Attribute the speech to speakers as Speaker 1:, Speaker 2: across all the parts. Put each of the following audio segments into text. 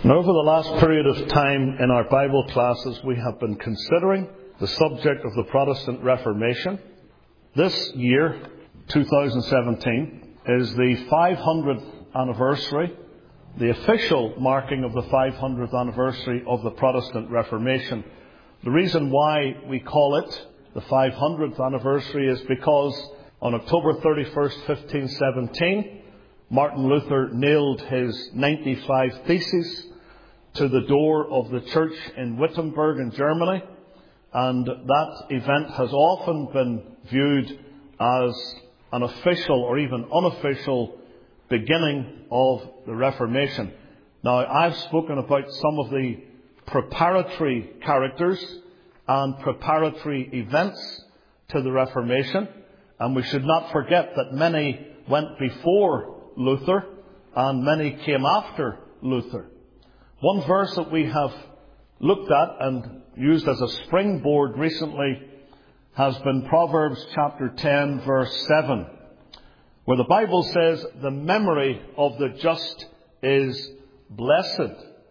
Speaker 1: Now, over the last period of time in our Bible classes, we have been considering the subject of the Protestant Reformation. This year, 2017, is the 500th anniversary, the official marking of the 500th anniversary of the Protestant Reformation. The reason why we call it the 500th anniversary is because on October 31st, 1517, Martin Luther nailed his 95 Theses to the door of the church in Wittenberg in Germany, and that event has often been viewed as an official or even unofficial beginning of the Reformation. Now, I've spoken about some of the preparatory characters and preparatory events to the Reformation, and we should not forget that many went before Luther and many came after Luther. One verse that we have looked at and used as a springboard recently has been Proverbs chapter 10, verse 7, where the Bible says, "The memory of the just is blessed,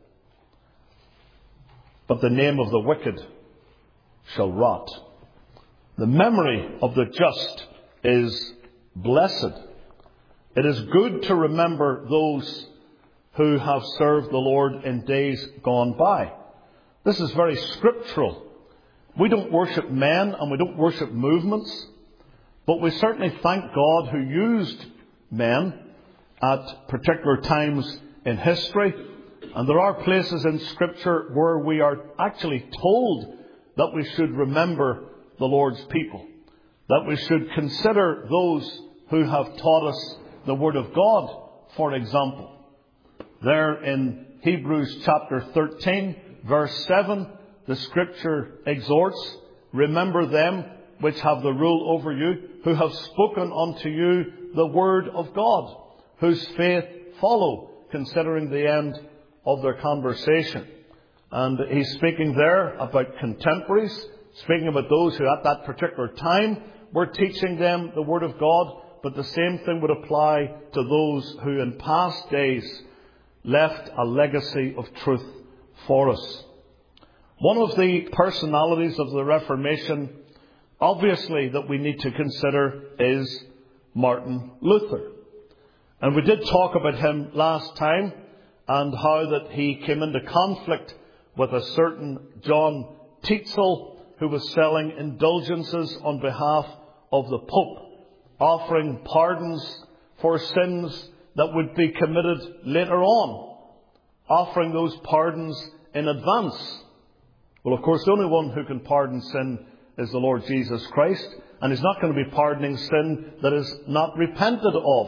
Speaker 1: but the name of the wicked shall rot." The memory of the just is blessed. It is good to remember those who have served the Lord in days gone by. This is very scriptural. We don't worship men and we don't worship movements, but we certainly thank God who used men at particular times in history. And there are places in Scripture where we are actually told that we should remember the Lord's people, that we should consider those who have taught us the Word of God, for example. There in Hebrews chapter 13, verse 7, the Scripture exhorts, "Remember them which have the rule over you, who have spoken unto you the word of God, whose faith follow, considering the end of their conversation." And he's speaking there about contemporaries, speaking about those who at that particular time were teaching them the Word of God, but the same thing would apply to those who in past days left a legacy of truth for us. One of the personalities of the Reformation, obviously, that we need to consider is Martin Luther. And we did talk about him last time and how that he came into conflict with a certain John Tetzel who was selling indulgences on behalf of the Pope, offering pardons for sins that would be committed later on, offering those pardons in advance. Well, of course, the only one who can pardon sin is the Lord Jesus Christ, and He's not going to be pardoning sin that is not repented of.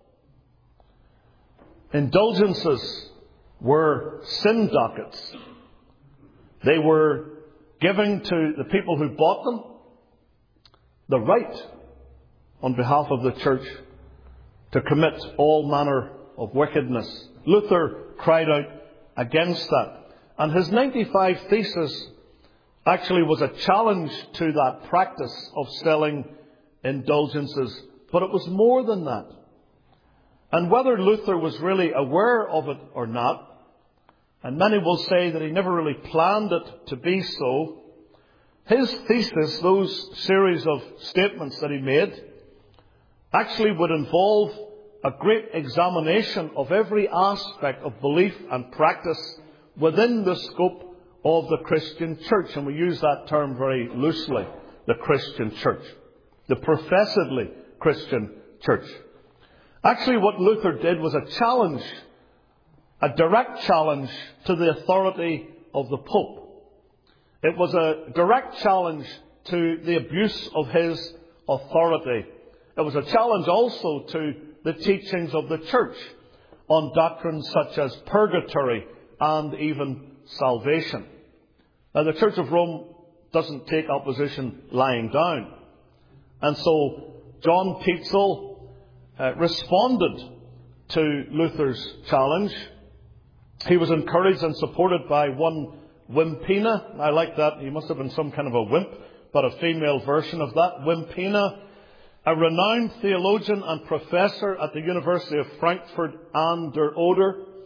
Speaker 1: Indulgences were sin dockets. They were giving to the people who bought them the right on behalf of the church to commit all manner of wickedness. Luther cried out against that. And his 95 Theses actually was a challenge to that practice of selling indulgences. But it was more than that. And whether Luther was really aware of it or not, and many will say that he never really planned it to be so, his thesis, those series of statements that he made, actually would involve a great examination of every aspect of belief and practice within the scope of the Christian church. And we use that term very loosely, the Christian church, the professedly Christian church. Actually, what Luther did was a challenge, a direct challenge to the authority of the Pope. It was a direct challenge to the abuse of his authority. It was a challenge also to the teachings of the church on doctrines such as purgatory and even salvation. Now, the Church of Rome doesn't take opposition lying down. And so John Tetzel responded to Luther's challenge. He was encouraged and supported by one Wimpina. I like that. He must have been some kind of a wimp, but a female version of that. Wimpina, a renowned theologian and professor at the University of Frankfurt an der Oder,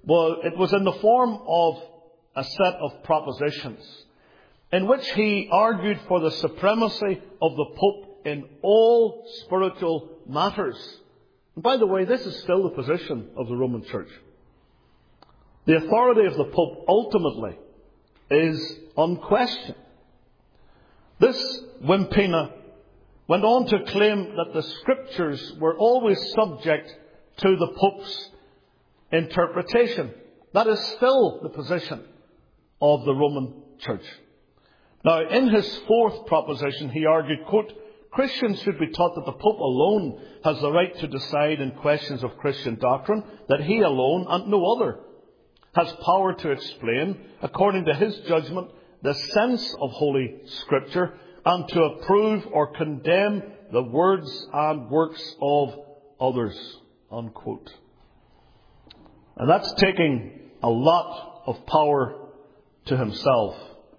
Speaker 1: Well, it was in the form of a set of propositions in which he argued for the supremacy of the Pope in all spiritual matters. And by the way, this is still the position of the Roman Church. The authority of the Pope ultimately is unquestioned. This Wimpina went on to claim that the Scriptures were always subject to the Pope's interpretation. That is still the position of the Roman Church. Now, in his fourth proposition, he argued, quote, Christians should be taught that the Pope alone has the right to decide in questions of Christian doctrine, that he alone and no other has power to explain, according to his judgment, the sense of Holy Scripture, and to approve or condemn the words and works of others, unquote. And that's taking a lot of power to himself.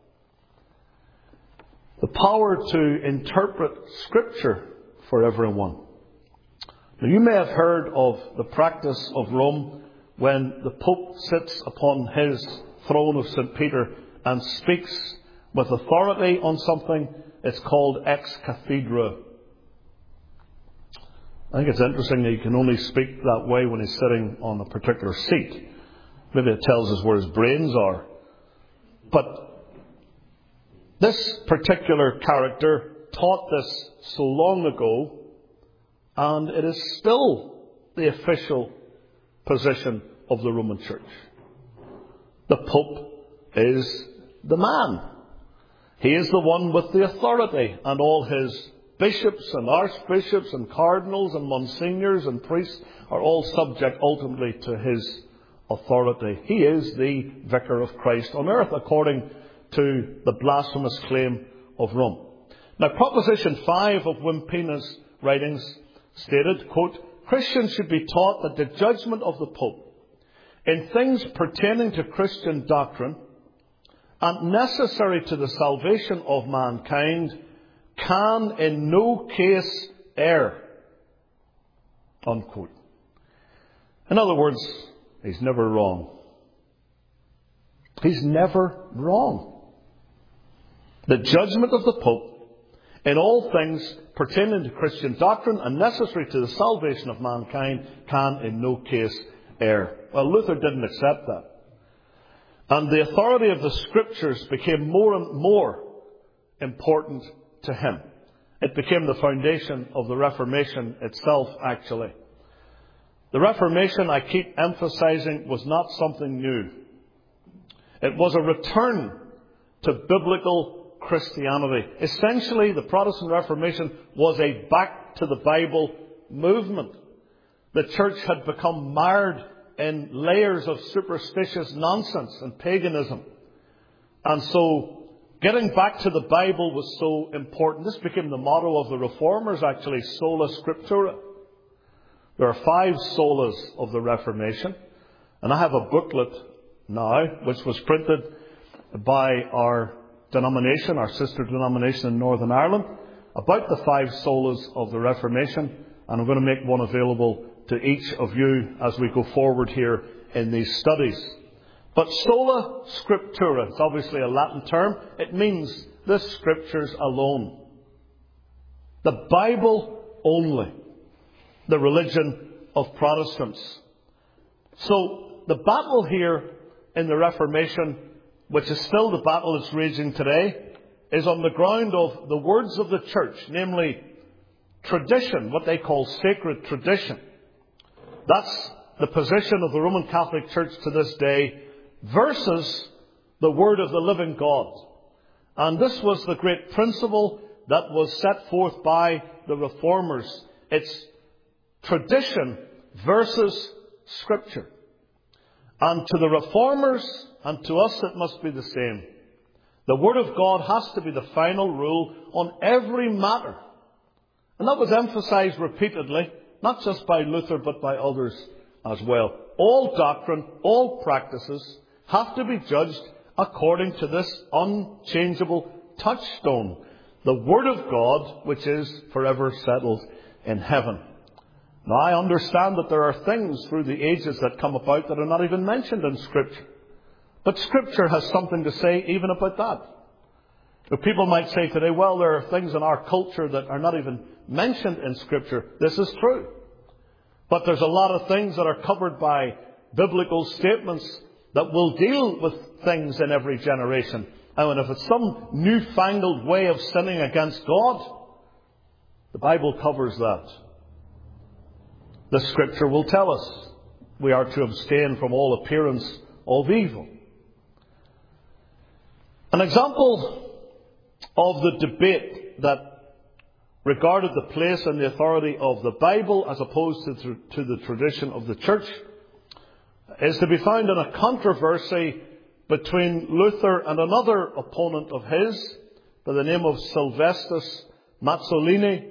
Speaker 1: The power to interpret Scripture for everyone. Now, you may have heard of the practice of Rome when the Pope sits upon his throne of St. Peter and speaks with authority on something. It's called ex cathedra. I think it's interesting that he can only speak that way when he's sitting on a particular seat. Maybe it tells us where his brains are. But this particular character taught this so long ago, and it is still the official position of the Roman Church. The Pope is the man. He is the one with the authority, and all his bishops and archbishops and cardinals and monsignors and priests are all subject ultimately to his authority. He is the Vicar of Christ on earth, according to the blasphemous claim of Rome. Now, Proposition 5 of Wimpina's writings stated, quote, Christians should be taught that the judgment of the Pope in things pertaining to Christian doctrine and necessary to the salvation of mankind can in no case err, unquote. In other words, he's never wrong. He's never wrong. The judgment of the Pope in all things pertaining to Christian doctrine and necessary to the salvation of mankind can in no case err. Well, Luther didn't accept that. And the authority of the Scriptures became more and more important to him. It became the foundation of the Reformation itself, actually. The Reformation, I keep emphasizing, was not something new. It was a return to biblical Christianity. Essentially, the Protestant Reformation was a back to the Bible movement. The church had become mired in layers of superstitious nonsense and paganism. And so, getting back to the Bible was so important. This became the motto of the Reformers, actually, sola scriptura. There are 5 solas of the Reformation. And I have a booklet now, which was printed by our denomination, our sister denomination in Northern Ireland, about the 5 solas of the Reformation. And I'm going to make one available to each of you as we go forward here in these studies. But sola scriptura, it's obviously a Latin term. It means the Scriptures alone. The Bible only. The religion of Protestants. So the battle here in the Reformation, which is still the battle that's raging today, is on the ground of the words of the church, namely tradition, what they call sacred tradition. That's the position of the Roman Catholic Church to this day versus the Word of the living God. And this was the great principle that was set forth by the Reformers. It's tradition versus Scripture. And to the Reformers and to us it must be the same. The Word of God has to be the final rule on every matter. And that was emphasized repeatedly, not just by Luther but by others as well. All doctrine, all practices have to be judged according to this unchangeable touchstone, the Word of God, which is forever settled in heaven. Now, I understand that there are things through the ages that come about that are not even mentioned in Scripture. But Scripture has something to say even about that. But people might say today, well, there are things in our culture that are not even mentioned in Scripture. This is true. But there's a lot of things that are covered by biblical statements that will deal with things in every generation. And if it's some newfangled way of sinning against God, the Bible covers that. The Scripture will tell us we are to abstain from all appearance of evil. An example of the debate that regarded the place and the authority of the Bible as opposed to the tradition of the church is to be found in a controversy between Luther and another opponent of his by the name of Sylvestus Mazzolini,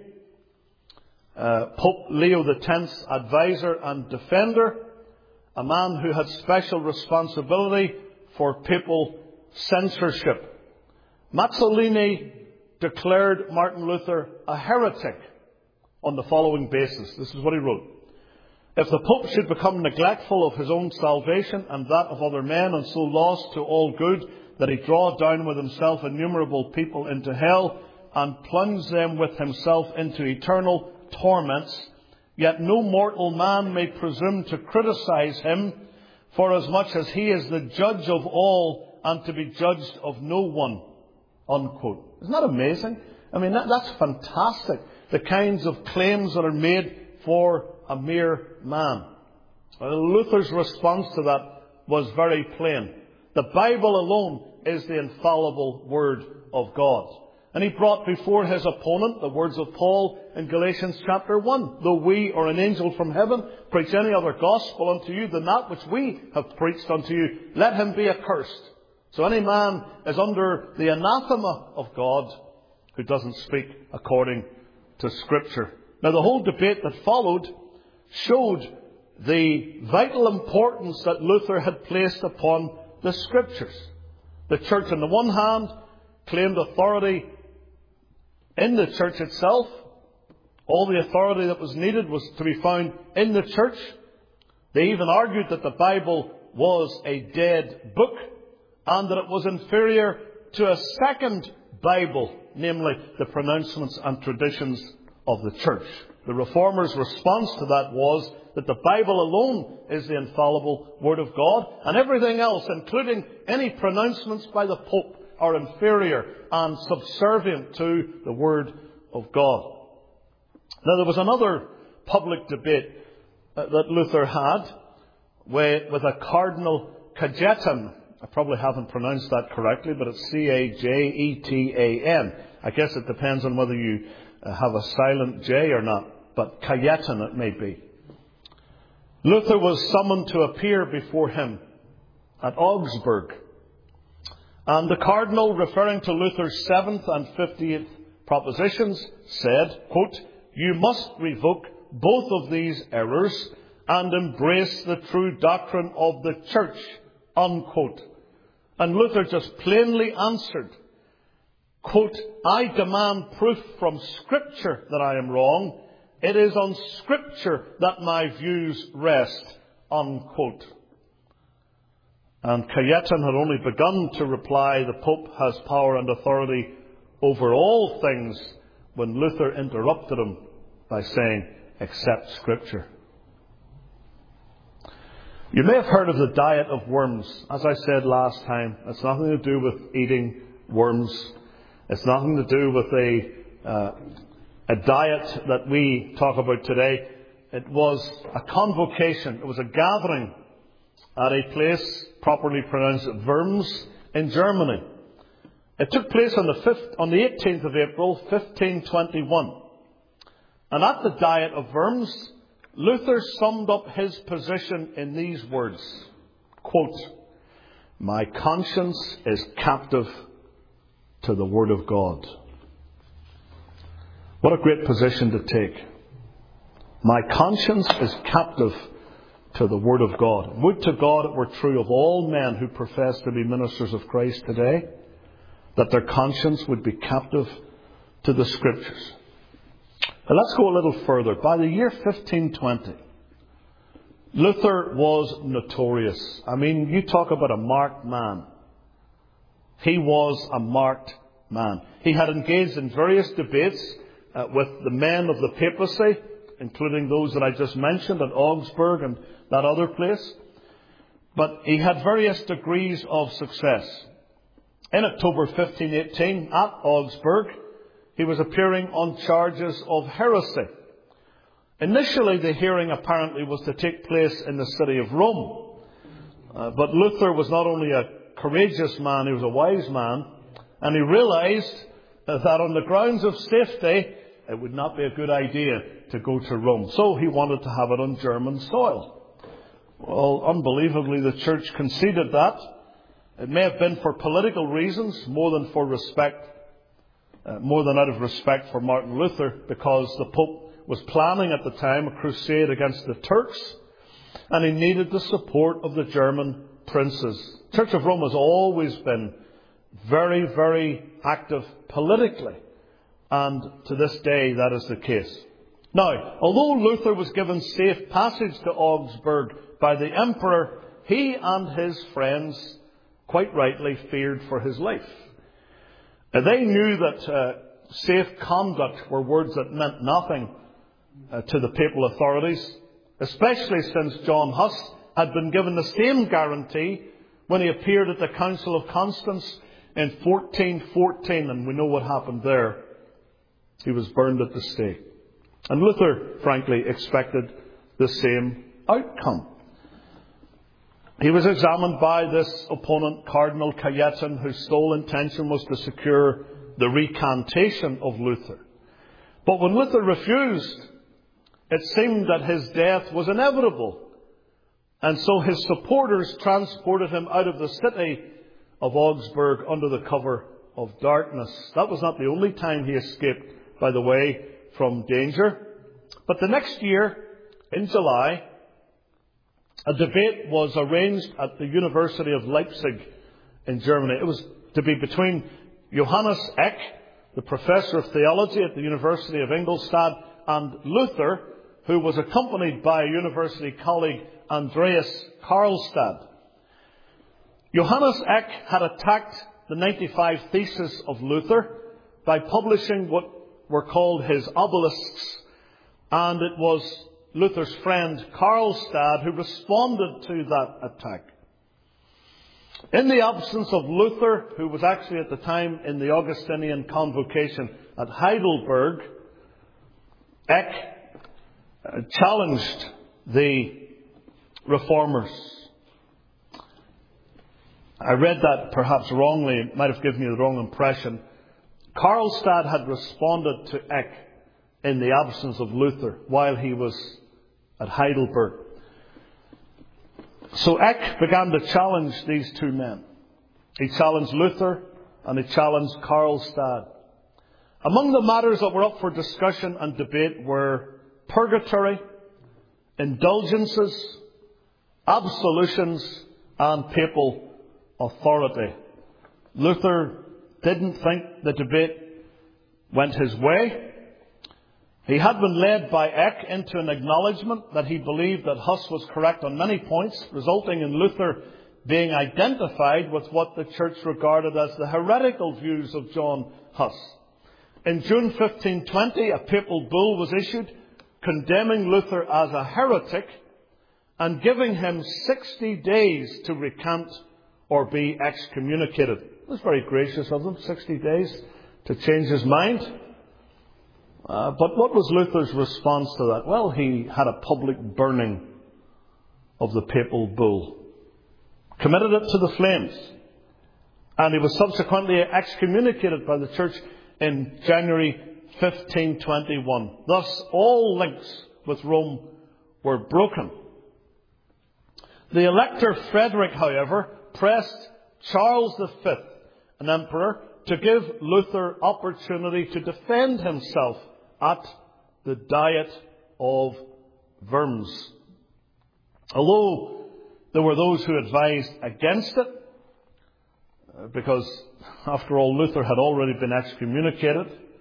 Speaker 1: Pope Leo X's advisor and defender, a man who had special responsibility for papal censorship. Mazzolini declared Martin Luther a heretic on the following basis. This is what he wrote. If the Pope should become neglectful of his own salvation and that of other men, and so lost to all good that he draw down with himself innumerable people into hell and plunge them with himself into eternal torments, yet no mortal man may presume to criticize him, forasmuch as he is the judge of all and to be judged of no one. Unquote. Isn't that amazing? I mean, that's fantastic. The kinds of claims that are made for a mere man. Luther's response to that was very plain. The Bible alone is the infallible Word of God. And he brought before his opponent the words of Paul in Galatians chapter 1. Though we or an angel from heaven preach any other gospel unto you than that which we have preached unto you, let him be accursed. So any man is under the anathema of God who doesn't speak according to Scripture. Now, the whole debate that followed showed the vital importance that Luther had placed upon the Scriptures. The church, on the one hand, claimed authority in the church itself. All the authority that was needed was to be found in the church. They even argued that the Bible was a dead book and that it was inferior to a second Bible, namely the pronouncements and traditions of the church. The Reformers' response to that was that the Bible alone is the infallible Word of God, and everything else, including any pronouncements by the Pope, are inferior and subservient to the Word of God. Now, there was another public debate that Luther had with a Cardinal Cajetan. I probably haven't pronounced that correctly, but it's Cajetan. I guess it depends on whether you have a silent J or not, but Cajetan it may be. Luther was summoned to appear before him at Augsburg. And the Cardinal, referring to Luther's 7th and 50th propositions, said, quote, "You must revoke both of these errors and embrace the true doctrine of the Church," unquote. And Luther just plainly answered, quote, "I demand proof from Scripture that I am wrong. It is on Scripture that my views rest," unquote. And Cajetan had only begun to reply, "The Pope has power and authority over all things," when Luther interrupted him by saying, "Except Scripture." You may have heard of the diet of worms. As I said last time, it's nothing to do with eating worms. It's nothing to do with a diet that we talk about today. It was a convocation. It was a gathering at a place properly pronounced Worms in Germany. It took place on the 18th of April, 1521. And at the Diet of Worms, Luther summed up his position in these words, quote, "My conscience is captive to the Word of God." What a great position to take. My conscience is captive to the Word of God. Would to God it were true of all men who profess to be ministers of Christ today, that their conscience would be captive to the Scriptures. But let's go a little further. By the year 1520, Luther was notorious. I mean, you talk about a marked man. He was a marked man. He had engaged in various debates with the men of the papacy, including those that I just mentioned at Augsburg and that other place. But he had various degrees of success. In October 1518, at Augsburg, he was appearing on charges of heresy. Initially, the hearing apparently was to take place in the city of Rome. But Luther was not only a courageous man, he was a wise man. And he realized that on the grounds of safety, it would not be a good idea to go to Rome. So he wanted to have it on German soil. Well, unbelievably, the church conceded that. It may have been for political reasons more than out of respect for Martin Luther, because the Pope was planning at the time a crusade against the Turks, and he needed the support of the German princes. The Church of Rome has always been very, very active politically, and to this day that is the case. Now, although Luther was given safe passage to Augsburg by the emperor, he and his friends quite rightly feared for his life. They knew that safe conduct were words that meant nothing to the papal authorities, especially since John Huss had been given the same guarantee when he appeared at the Council of Constance in 1414, and we know what happened there. He was burned at the stake. And Luther, frankly, expected the same outcome. He was examined by this opponent, Cardinal Cajetan, whose sole intention was to secure the recantation of Luther. But when Luther refused, it seemed that his death was inevitable. And so his supporters transported him out of the city of Augsburg under the cover of darkness. That was not the only time he escaped, by the way, from danger. But the next year, in July, a debate was arranged at the University of Leipzig in Germany. It was to be between Johannes Eck, the professor of theology at the University of Ingolstadt, and Luther, who was accompanied by a university colleague, Andreas Karlstadt. Johannes Eck had attacked the 95 Theses of Luther by publishing what were called his obelisks, and it was Luther's friend Karlstadt who responded to that attack. In the absence of Luther, who was actually at the time in the Augustinian convocation at Heidelberg, Eck challenged the reformers. I read that perhaps wrongly. It might have given you the wrong impression. Karlstadt had responded to Eck in the absence of Luther while he was at Heidelberg. So Eck began to challenge these two men. He challenged Luther and he challenged Karlstadt. Among the matters that were up for discussion and debate were purgatory, indulgences, absolutions, and papal authority. Luther didn't think the debate went his way. He had been led by Eck into an acknowledgement that he believed that Huss was correct on many points, resulting in Luther being identified with what the church regarded as the heretical views of John Huss. In June 1520, a papal bull was issued condemning Luther as a heretic and giving him 60 days to recant or be excommunicated. It was very gracious of them, 60 days to change his mind. But what was Luther's response to that? Well, he had a public burning of the papal bull, committed it to the flames, and he was subsequently excommunicated by the church in January 1521. Thus, all links with Rome were broken. The Elector Frederick, however, pressed Charles V, an emperor, to give Luther opportunity to defend himself at the Diet of Worms. Although there were those who advised against it, because after all Luther had already been excommunicated,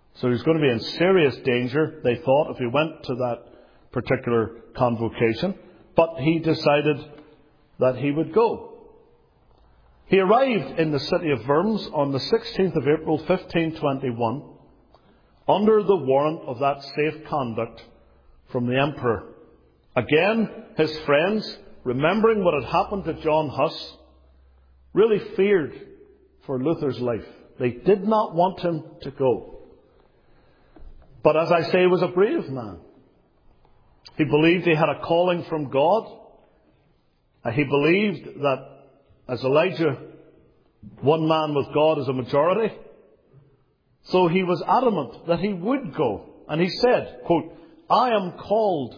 Speaker 1: So he was going to be in serious danger, they thought, if he went to that particular convocation. But he decided that he would go. He arrived in the city of Worms on the 16th of April, 1521, under the warrant of that safe conduct from the emperor. Again, his friends, remembering what had happened to John Huss, really feared for Luther's life. They did not want him to go. But as I say, he was a brave man. He believed he had a calling from God. He believed that, as Elijah, one man with God is a majority. So he was adamant that he would go. And he said, quote, "I am called.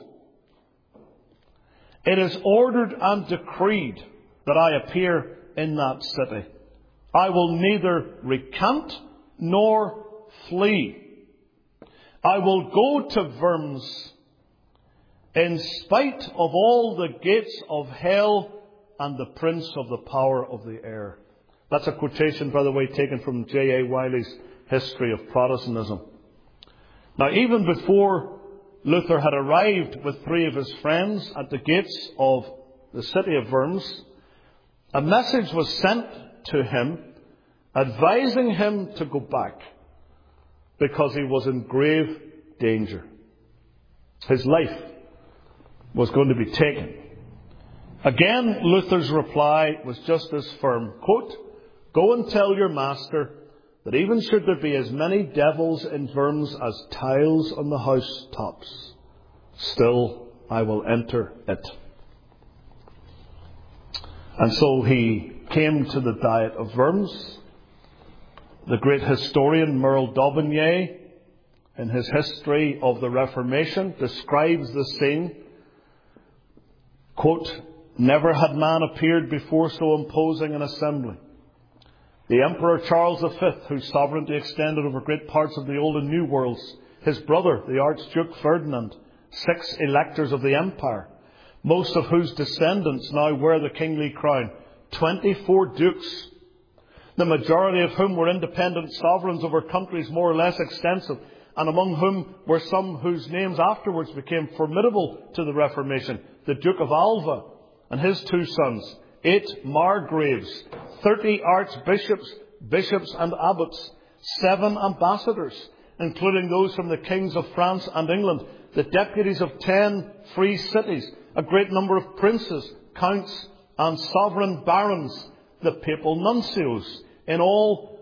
Speaker 1: It is ordered and decreed that I appear in that city. I will neither recant nor flee. I will go to Worms in spite of all the gates of hell and the prince of the power of the air." That's a quotation, by the way, taken from J.A. Wiley's History of Protestantism. Now, even before Luther had arrived with three of his friends at the gates of the city of Worms, a message was sent to him advising him to go back because he was in grave danger. His life was going to be taken. Again, Luther's reply was just as firm. Quote, "Go and tell your master that even should there be as many devils in Worms as tiles on the house tops, still I will enter it." And so he came to the Diet of Worms. The great historian Merle Daubigny, in his History of the Reformation, describes the scene. Quote, "Never had man appeared before so imposing an assembly. The Emperor Charles V, whose sovereignty extended over great parts of the Old and New worlds, his brother, the Archduke Ferdinand, 6 electors of the Empire, most of whose descendants now wear the kingly crown, 24 dukes, the majority of whom were independent sovereigns over countries more or less extensive, and among whom were some whose names afterwards became formidable to the Reformation, the Duke of Alva and his 2 sons, 8 margraves, 30 archbishops, bishops and abbots, 7 ambassadors, including those from the kings of France and England, the deputies of 10 free cities, a great number of princes, counts and sovereign barons, the papal nuncios, in all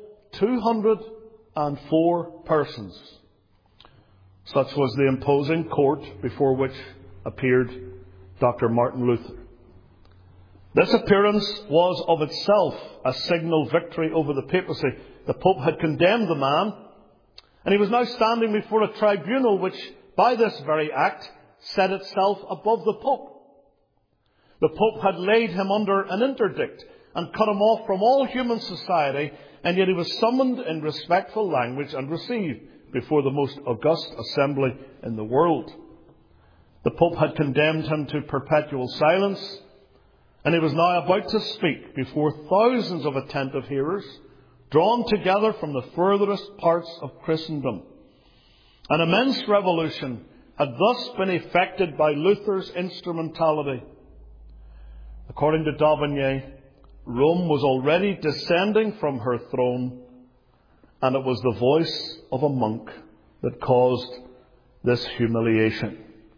Speaker 1: 204 persons." Such was the imposing court before which appeared Dr. Martin Luther. This appearance was of itself a signal victory over the papacy. The Pope had condemned the man, and he was now standing before a tribunal which, by this very act, set itself above the Pope. The Pope had laid him under an interdict and cut him off from all human society, and yet he was summoned in respectful language and received before the most august assembly in the world. The Pope had condemned him to perpetual silence, and he was now about to speak before thousands of attentive hearers, drawn together from the furthest parts of Christendom. An immense revolution had thus been effected by Luther's instrumentality. According to Daubigny, Rome was already descending from her throne, and it was the voice of a monk that caused this humiliation.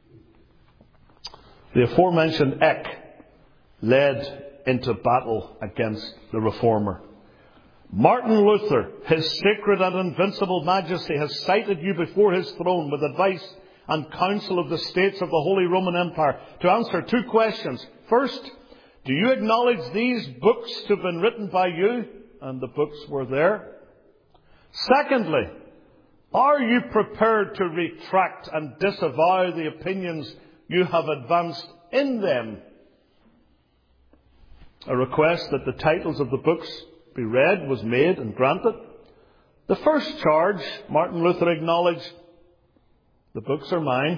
Speaker 1: The aforementioned Eck led into battle against the reformer. "Martin Luther, his sacred and invincible majesty, has cited you before his throne with advice and counsel of the states of the Holy Roman Empire to answer 2 questions. First, do you acknowledge these books to have been written by you?" And the books were there. "Secondly, are you prepared to retract and disavow the opinions you have advanced in them?" A request that the titles of the books be read was made and granted. The first charge, Martin Luther acknowledged, "The books are mine."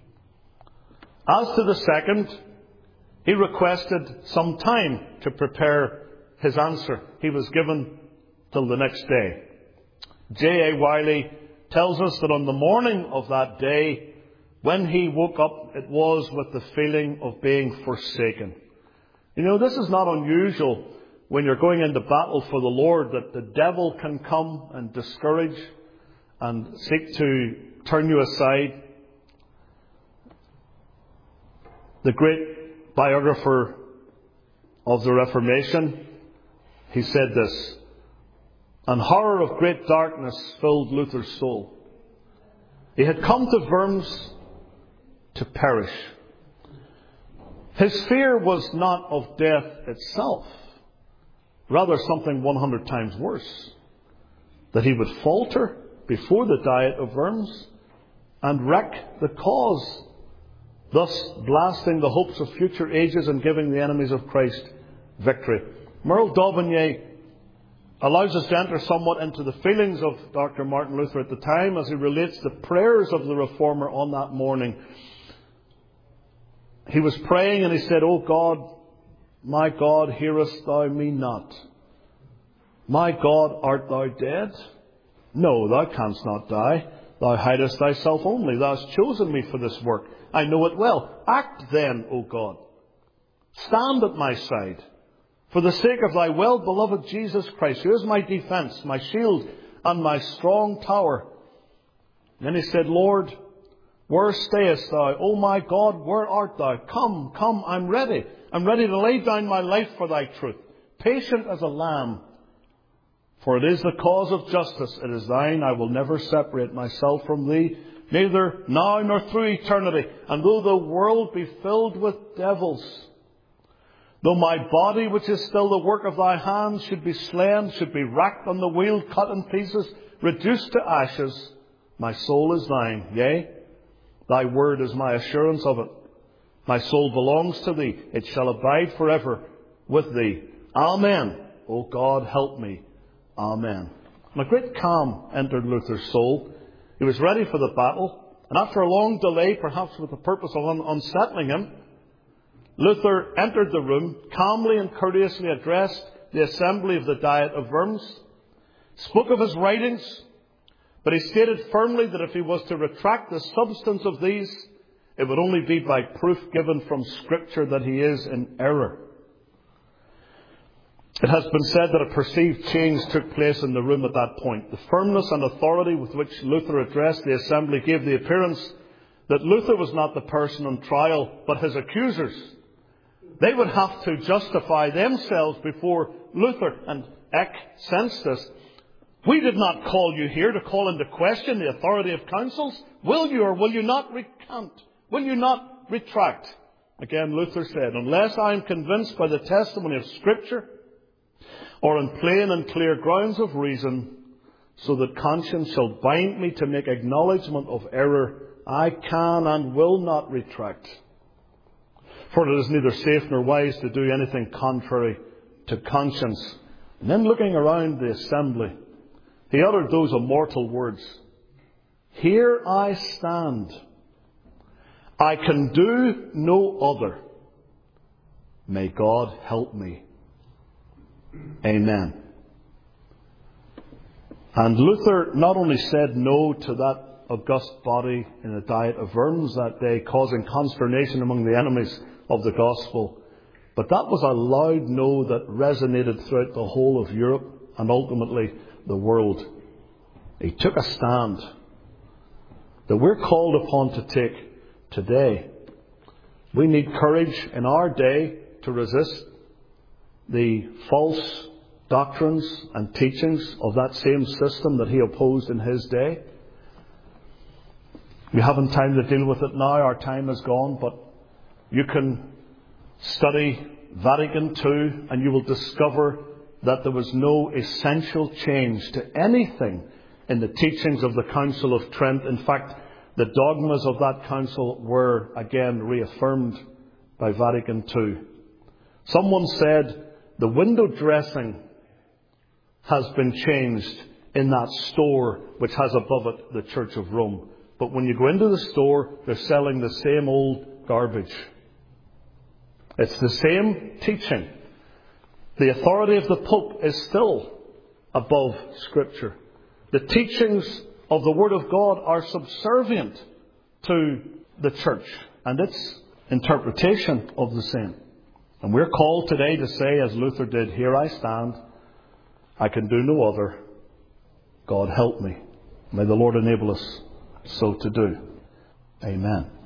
Speaker 1: As to the second, he requested some time to prepare his answer. He was given till the next day. J.A. Wiley tells us that on the morning of that day, when he woke up, it was with the feeling of being forsaken. You know, this is not unusual when you're going into battle for the Lord, that the devil can come and discourage and seek to turn you aside. The great biographer of the Reformation, he said this: "An horror of great darkness filled Luther's soul. He had come to Worms to perish. His fear was not of death itself, rather something 100 times worse, that he would falter before the Diet of Worms and wreck the cause, thus blasting the hopes of future ages and giving the enemies of Christ victory." Merle Daubigny allows us to enter somewhat into the feelings of Dr. Martin Luther at the time as he relates the prayers of the Reformer on that morning. He was praying and he said, "O God, my God, hearest thou me not? My God, art thou dead? No, thou canst not die. Thou hidest thyself only. Thou hast chosen me for this work. I know it well. Act then, O God. Stand at my side, for the sake of thy well-beloved Jesus Christ, who is my defence, my shield, and my strong tower." Then he said, "Lord, where stayest thou? O my God, where art thou? Come, come, I'm ready. I'm ready to lay down my life for thy truth, patient as a lamb. For it is the cause of justice. It is thine. I will never separate myself from thee, neither now nor through eternity. And though the world be filled with devils, though my body, which is still the work of thy hands, should be slain, should be racked on the wheel, cut in pieces, reduced to ashes, my soul is thine. Yea, thy word is my assurance of it. My soul belongs to thee. It shall abide forever with thee. Amen. O God, help me. Amen." And a great calm entered Luther's soul. He was ready for the battle. And after a long delay, perhaps with the purpose of unsettling him, Luther entered the room, calmly and courteously addressed the assembly of the Diet of Worms, spoke of his writings, but he stated firmly that if he was to retract the substance of these, it would only be by proof given from Scripture that he is in error. It has been said that a perceived change took place in the room at that point. The firmness and authority with which Luther addressed the assembly gave the appearance that Luther was not the person on trial, but his accusers. They would have to justify themselves before Luther, and Eck sensed this. "We did not call you here to call into question the authority of councils. Will you or will you not recant? Will you not retract?" Again, Luther said, "Unless I am convinced by the testimony of Scripture, or on plain and clear grounds of reason, so that conscience shall bind me to make acknowledgement of error, I can and will not retract. For it is neither safe nor wise to do anything contrary to conscience." And then looking around the assembly, he uttered those immortal words: "Here I stand. I can do no other. May God help me. Amen." And Luther not only said no to that august body in the Diet of Worms that day, causing consternation among the enemies of the gospel, but that was a loud no that resonated throughout the whole of Europe and ultimately the world. He took a stand that we're called upon to take today. We need courage in our day to resist the false doctrines and teachings of that same system that he opposed in his day. We haven't time to deal with it now. Our time is gone. But you can study Vatican II and you will discover that there was no essential change to anything in the teachings of the Council of Trent. In fact, the dogmas of that council were again reaffirmed by Vatican II. Someone said the window dressing has been changed in that store which has above it the Church of Rome. But when you go into the store, they're selling the same old garbage. It's the same teaching. The authority of the Pope is still above Scripture. The teachings of the Word of God are subservient to the church and its interpretation of the same. And we're called today to say, as Luther did, "Here I stand. I can do no other. God help me." May the Lord enable us so to do. Amen.